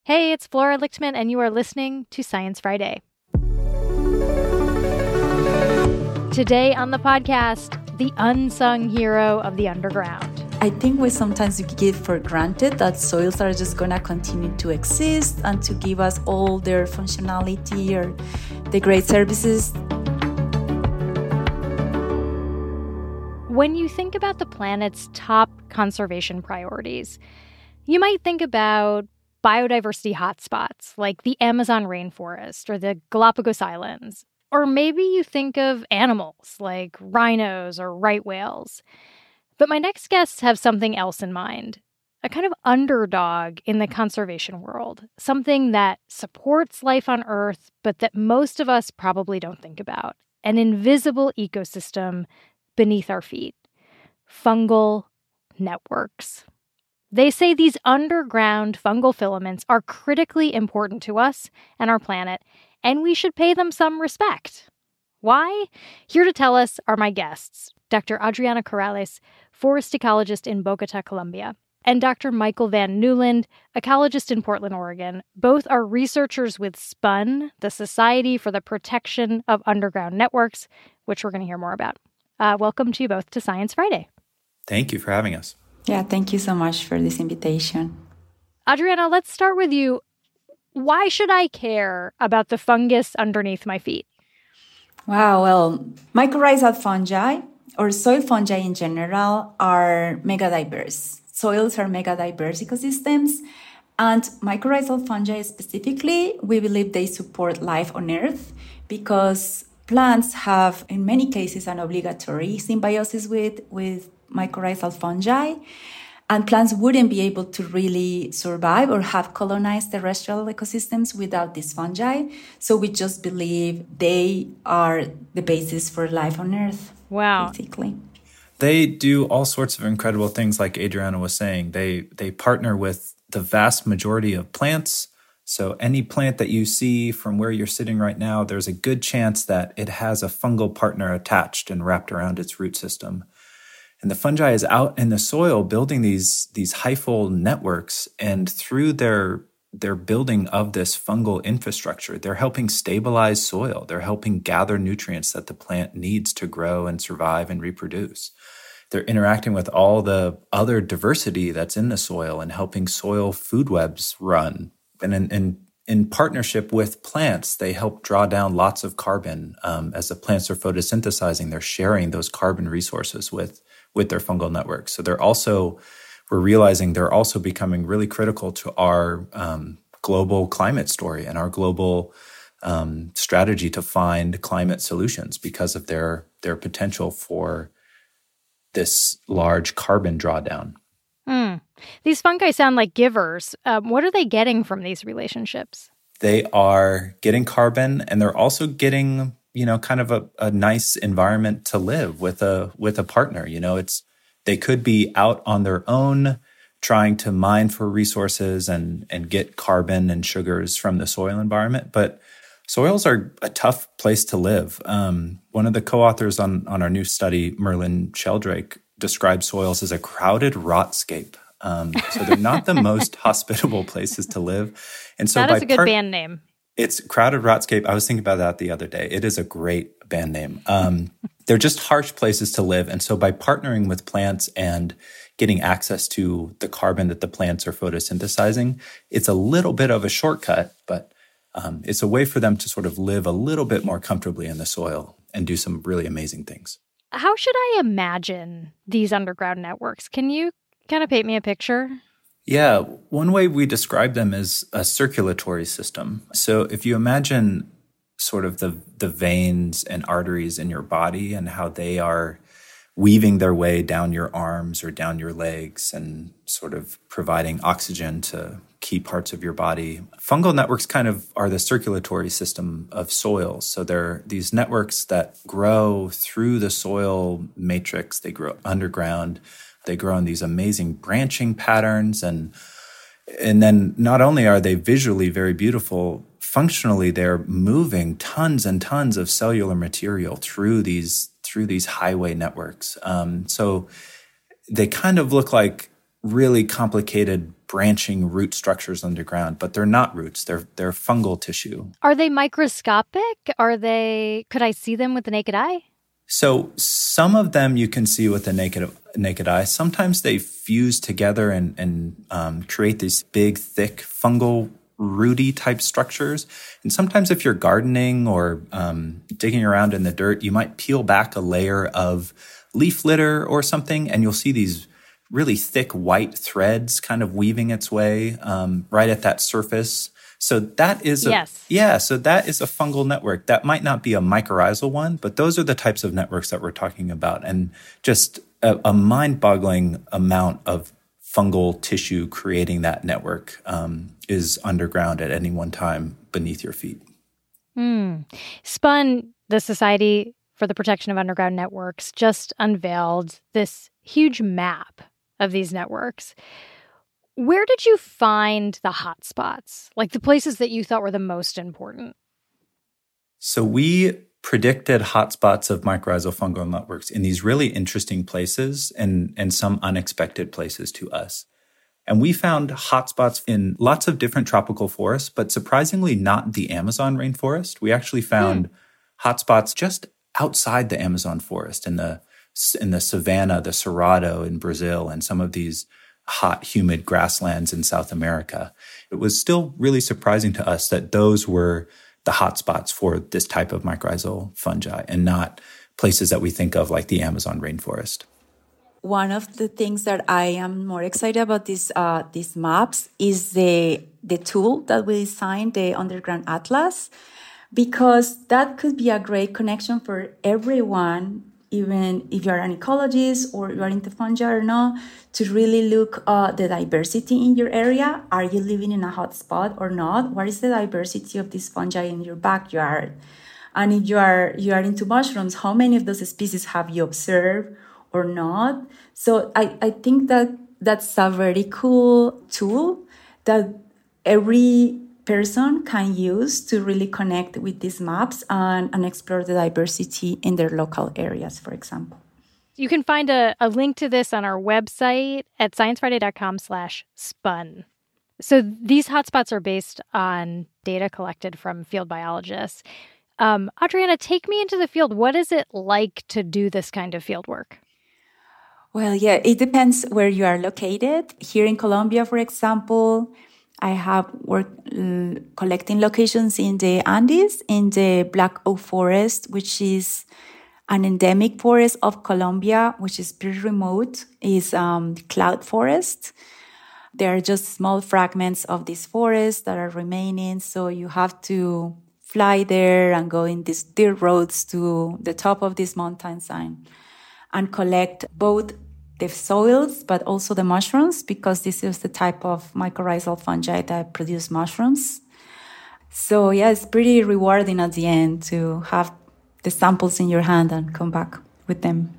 Hey, it's Flora Lichtman, and you are listening to Science Friday. Today on the podcast, the unsung hero of the underground. I think we sometimes give for granted that soils are just going to continue to exist and to give us all their functionality or the great services. When you think about the planet's top conservation priorities, you might think about biodiversity hotspots like the Amazon rainforest or the Galapagos Islands. Or maybe you think of animals like rhinos or right whales. But my next guests have something else in mind, a kind of underdog in the conservation world, something that supports life on Earth, but that most of us probably don't think about, an invisible ecosystem beneath our feet, fungal networks. They say these underground fungal filaments are critically important to us and our planet, and we should pay them some respect. Why? Here to tell us are my guests, Dr. Adriana Corrales, forest ecologist in Bogota, Colombia, and Dr. Michael Van Newland, ecologist in Portland, Oregon. Both are researchers with SPUN, the Society for the Protection of Underground Networks, which we're going to hear more about. Welcome to you both to Science Friday. Thank you for having us. Yeah, thank you so much for this invitation. Adriana, let's start with you. Why should I care about the fungus underneath my feet? Wow, well, mycorrhizal fungi, or soil fungi in general, are mega diverse. Soils are mega diverse ecosystems, and mycorrhizal fungi specifically, we believe they support life on Earth because plants have, in many cases, an obligatory symbiosis with mycorrhizal fungi. And plants wouldn't be able to really survive or have colonized terrestrial ecosystems without these fungi. So we just believe they are the basis for life on Earth. Wow. Basically. They do all sorts of incredible things, like Adriana was saying. They partner with the vast majority of plants. So any plant that you see from where you're sitting right now, there's a good chance that it has a fungal partner attached and wrapped around its root system. And the fungi is out in the soil building these hyphal networks, and through their building of this fungal infrastructure, they're helping stabilize soil. They're helping gather nutrients that the plant needs to grow and survive and reproduce. They're interacting with all the other diversity that's in the soil and helping soil food webs run. And in partnership with plants, they help draw down lots of carbon. As the plants are photosynthesizing, they're sharing those carbon resources with their fungal networks. So we're realizing they're also becoming really critical to our global climate story and our global strategy to find climate solutions because of their potential for this large carbon drawdown. These fungi sound like givers. What are they getting from these relationships? They are getting carbon, and they're also getting kind of a nice environment to live with a partner. They could be out on their own trying to mine for resources and get carbon and sugars from the soil environment. But soils are a tough place to live. One of the co-authors on our new study, Merlin Sheldrake, describes soils as a crowded rotscape. So they're not the most hospitable places to live. And so that is a good band name. It's Crowded Rotscape. I was thinking about that the other day. It is a great band name. They're just harsh places to live. And so by partnering with plants and getting access to the carbon that the plants are photosynthesizing, it's a little bit of a shortcut, but it's a way for them to sort of live a little bit more comfortably in the soil and do some really amazing things. How should I imagine these underground networks? Can you kind of paint me a picture? Yeah, one way we describe them is a circulatory system. So if you imagine sort of the veins and arteries in your body and how they are weaving their way down your arms or down your legs and sort of providing oxygen to key parts of your body. Fungal networks kind of are the circulatory system of soils. So they're these networks that grow through the soil matrix. They grow underground. They grow in these amazing branching patterns. And then not only are they visually very beautiful, functionally they're moving tons and tons of cellular material through these highway networks. So they kind of look like really complicated branching root structures underground, but they're not roots. They're fungal tissue. Are they microscopic? Could I see them with the naked eye? So some of them you can see with the naked eye. Sometimes they fuse together and create these big, thick fungal rooty type structures. And sometimes if you're gardening or digging around in the dirt, you might peel back a layer of leaf litter or something, and you'll see these really thick white threads kind of weaving its way right at that surface. So that is so that is a fungal network. That might not be a mycorrhizal one, but those are the types of networks that we're talking about. And just a mind-boggling amount of fungal tissue creating that network is underground at any one time beneath your feet. SPUN, the Society for the Protection of Underground Networks, just unveiled this huge map of these networks. Where did you find the hotspots, like the places that you thought were the most important? So we predicted hotspots of mycorrhizal fungal networks in these really interesting places and some unexpected places to us. And we found hotspots in lots of different tropical forests, but surprisingly not the Amazon rainforest. We actually found hotspots just outside the Amazon forest in the savanna, the Cerrado in Brazil, and some of these hot, humid grasslands in South America. It was still really surprising to us that those were the hotspots for this type of mycorrhizal fungi and not places that we think of like the Amazon rainforest. One of the things that I am more excited about these maps is the tool that we designed, the Underground Atlas, because that could be a great connection for everyone, even if you're an ecologist or you're into fungi or not, to really look at the diversity in your area. Are you living in a hot spot or not? What is the diversity of this fungi in your backyard? And if you are into mushrooms, how many of those species have you observed or not? So I think that's a very cool tool that every person can use to really connect with these maps and explore the diversity in their local areas, for example. You can find a link to this on our website at sciencefriday.com/spun. So these hotspots are based on data collected from field biologists. Adriana, take me into the field. What is it like to do this kind of field work? Well, yeah, it depends where you are located. Here in Colombia, for example, I have worked collecting locations in the Andes, in the Black Oak Forest, which is an endemic forest of Colombia, which is pretty remote, is cloud forest. There are just small fragments of this forest that are remaining, so you have to fly there and go in these dirt roads to the top of this mountain and collect both the soils, but also the mushrooms, because this is the type of mycorrhizal fungi that produce mushrooms. So yeah, it's pretty rewarding at the end to have the samples in your hand and come back with them.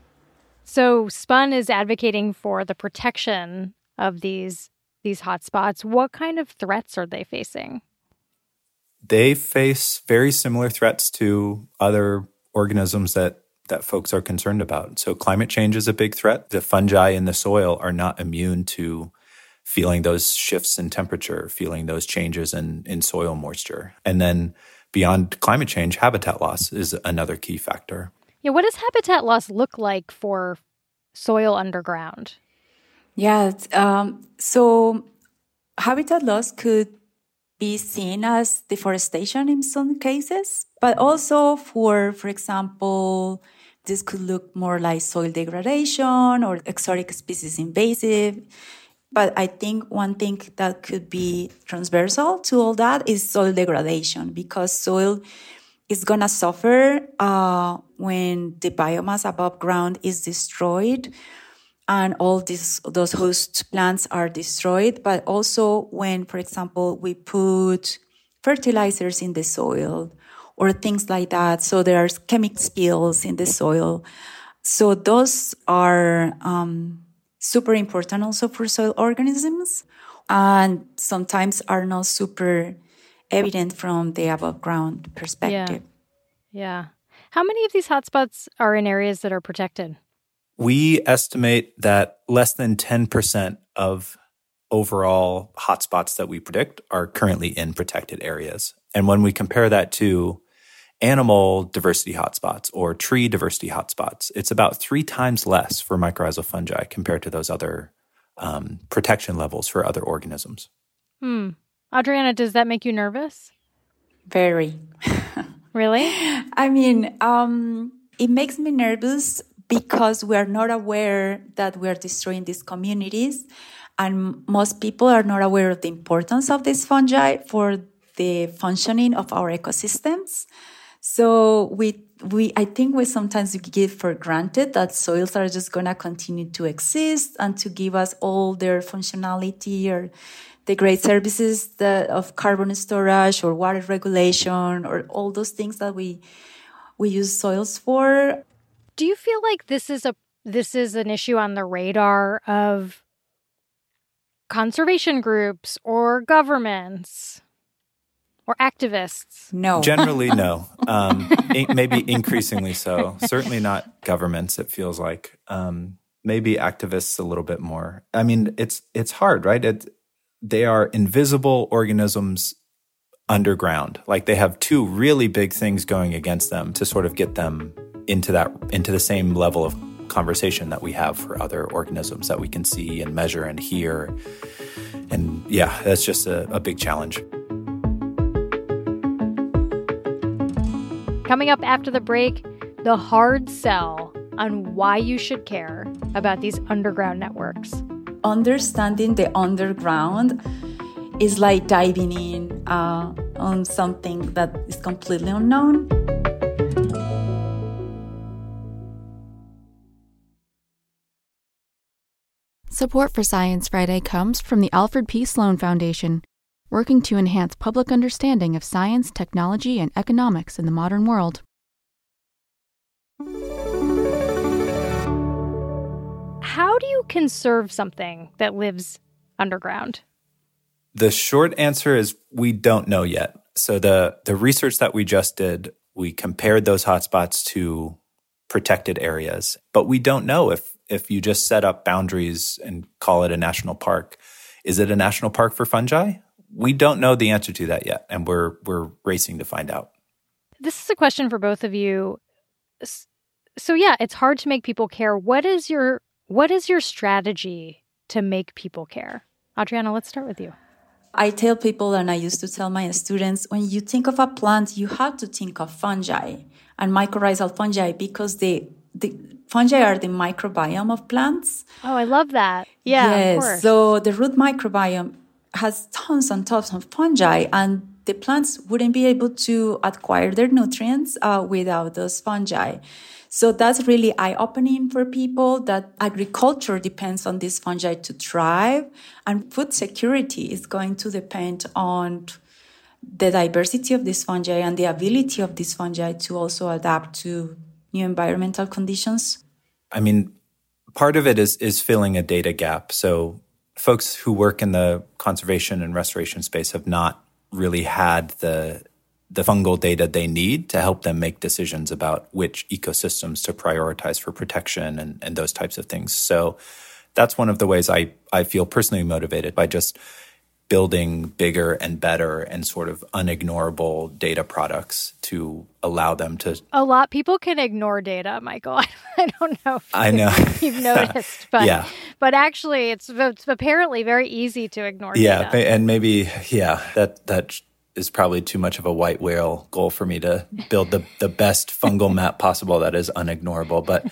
So SPUN is advocating for the protection of these hotspots. What kind of threats are they facing? They face very similar threats to other organisms that folks are concerned about. So climate change is a big threat. The fungi in the soil are not immune to feeling those shifts in temperature, feeling those changes in soil moisture. And then beyond climate change, habitat loss is another key factor. Yeah, what does habitat loss look like for soil underground? Yeah, so habitat loss could be seen as deforestation in some cases, but also for example, this could look more like soil degradation or exotic species invasive. But I think one thing that could be transversal to all that is soil degradation, because soil is going to suffer when the biomass above ground is destroyed and all those host plants are destroyed, but also when, for example, we put fertilizers in the soil or things like that. So there's chemical spills in the soil. So those are super important also for soil organisms, and sometimes are not super evident from the above ground perspective. Yeah. How many of these hotspots are in areas that are protected? We estimate that less than 10% of overall hotspots that we predict are currently in protected areas. And when we compare that to animal diversity hotspots or tree diversity hotspots, it's about 3 times less for mycorrhizal fungi compared to those other protection levels for other organisms. Adriana, does that make you nervous? Very. Really? I mean, it makes me nervous because we are not aware that we are destroying these communities. And most people are not aware of the importance of these fungi for the functioning of our ecosystems. So I think we sometimes give for granted that soils are just going to continue to exist and to give us all their functionality or the great services of carbon storage or water regulation or all those things that we use soils for. Do you feel like this is an issue on the radar of conservation groups or governments or activists? No. Generally, no. Maybe increasingly so. Certainly not governments, it feels like. Maybe activists a little bit more. I mean, it's hard, right? They are invisible organisms underground. Like they have 2 really big things going against them to sort of get them into the same level of conversation that we have for other organisms that we can see and measure and hear. And yeah, that's just a big challenge. Coming up after the break, the hard sell on why you should care about these underground networks. Understanding the underground is like diving in on something that is completely unknown. Support for Science Friday comes from the Alfred P. Sloan Foundation, working to enhance public understanding of science, technology, and economics in the modern world. How do you conserve something that lives underground? The short answer is we don't know yet. So the research that we just did, we compared those hotspots to protected areas, but we don't know if you just set up boundaries and call it a national park, is it a national park for fungi? We don't know the answer to that yet, and we're racing to find out. This is a question for both of you. So yeah, it's hard to make people care. What is your strategy to make people care? Adriana, let's start with you. I tell people, and I used to tell my students, when you think of a plant, you have to think of fungi and mycorrhizal fungi because the fungi are the microbiome of plants. Oh, I love that. Yeah, yes. Of course. So the root microbiome has tons and tons of fungi, and the plants wouldn't be able to acquire their nutrients without those fungi. So that's really eye-opening for people that agriculture depends on these fungi to thrive, and food security is going to depend on the diversity of these fungi and the ability of these fungi to also adapt to new environmental conditions. I mean, part of it is filling a data gap. So folks who work in the conservation and restoration space have not really had the fungal data they need to help them make decisions about which ecosystems to prioritize for protection and those types of things. So that's one of the ways I feel personally motivated by just building bigger and better and sort of unignorable data products to allow them to... People can ignore data, Michael. I don't know if you've noticed, but yeah. But actually it's apparently very easy to ignore data. Yeah, and maybe, that is probably too much of a white whale goal for me to build the best fungal map possible that is unignorable. But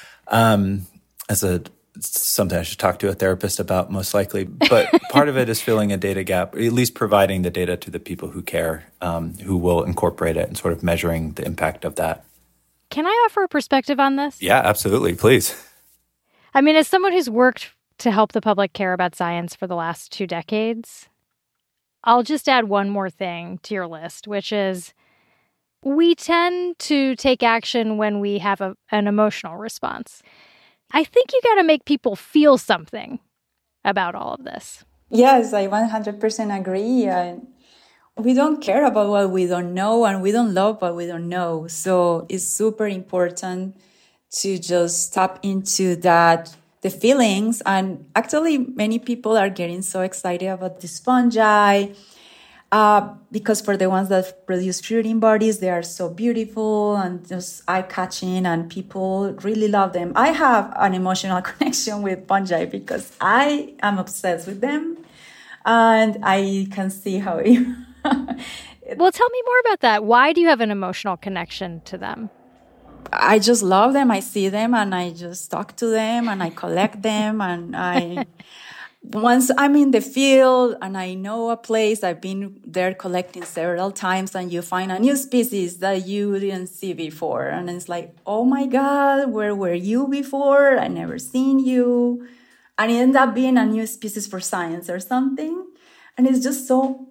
something I should talk to a therapist about, most likely. But part of it is filling a data gap, or at least providing the data to the people who care, who will incorporate it and sort of measuring the impact of that. Can I offer a perspective on this? Yeah, absolutely. Please. I mean, as someone who's worked to help the public care about science for the last 2 decades, I'll just add one more thing to your list, which is we tend to take action when we have an emotional response. I think you got to make people feel something about all of this. Yes, I 100% agree. We don't care about what we don't know, and we don't love what we don't know. So it's super important to just tap into that the feelings. And actually, many people are getting so excited about this fungi because for the ones that produce fruiting bodies, they are so beautiful and just eye-catching, and people really love them. I have an emotional connection with fungi because I am obsessed with them, and I can see how it... Well, tell me more about that. Why do you have an emotional connection to them? I just love them. I see them and I just talk to them and I collect them. And once I'm in the field and I know a place, I've been there collecting several times, and you find a new species that you didn't see before. And it's like, oh my God, where were you before? I never seen you. And it ends up being a new species for science or something. And it's just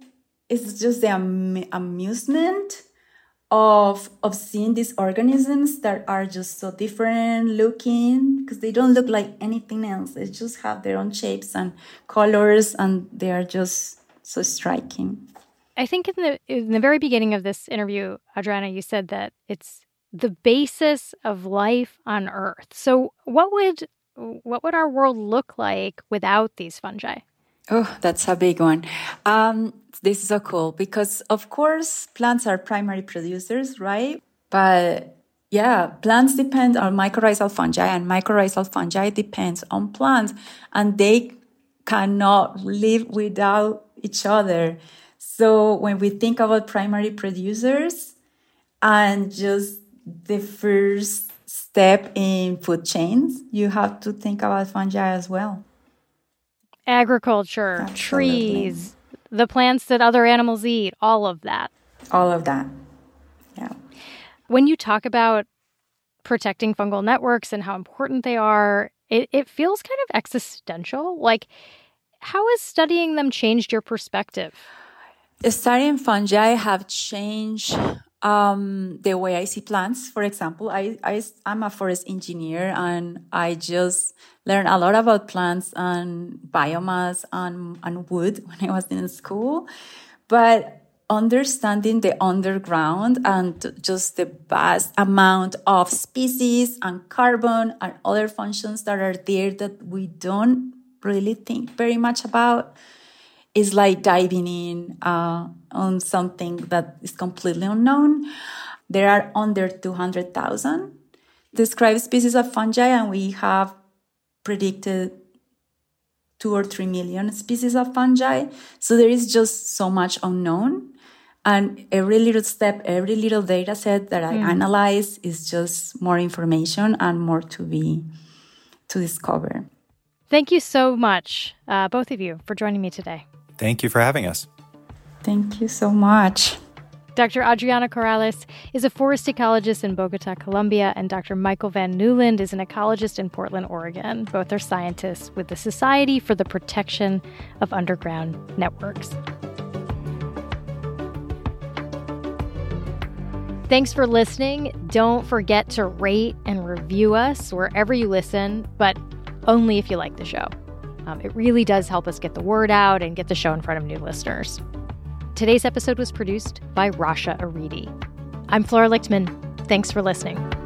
the amusement of seeing these organisms that are just so different looking, because they don't look like anything else. They just have their own shapes and colors, and they are just so striking. I think in the very beginning of this interview, Adriana, you said that it's the basis of life on Earth. So what would our world look like without these fungi? Oh, that's a big one. This is so cool because, of course, plants are primary producers, right? But yeah, plants depend on mycorrhizal fungi, and mycorrhizal fungi depends on plants, and they cannot live without each other. So when we think about primary producers and just the first step in food chains, you have to think about fungi as well. Agriculture, absolutely. Trees, the plants that other animals eat, all of that. All of that, yeah. When you talk about protecting fungal networks and how important they are, it feels kind of existential. Like, how has studying them changed your perspective? Studying fungi have changed the way I see plants. For example, I'm a forest engineer, and I just learned a lot about plants and biomass and wood when I was in school. But understanding the underground and just the vast amount of species and carbon and other functions that are there that we don't really think very much about is like diving in on something that is completely unknown. There are under 200,000 described species of fungi, and we have predicted 2 or 3 million species of fungi. So there is just so much unknown. And every little step, every little data set that I analyze is just more information and more to discover. Thank you so much, both of you, for joining me today. Thank you for having us. Thank you so much. Dr. Adriana Corrales is a forest ecologist in Bogota, Colombia, and Dr. Michael Van Newland is an ecologist in Portland, Oregon. Both are scientists with the Society for the Protection of Underground Networks. Thanks for listening. Don't forget to rate and review us wherever you listen, but only if you like the show. It really does help us get the word out and get the show in front of new listeners. Today's episode was produced by Rasha Aridi. I'm Flora Lichtman. Thanks for listening.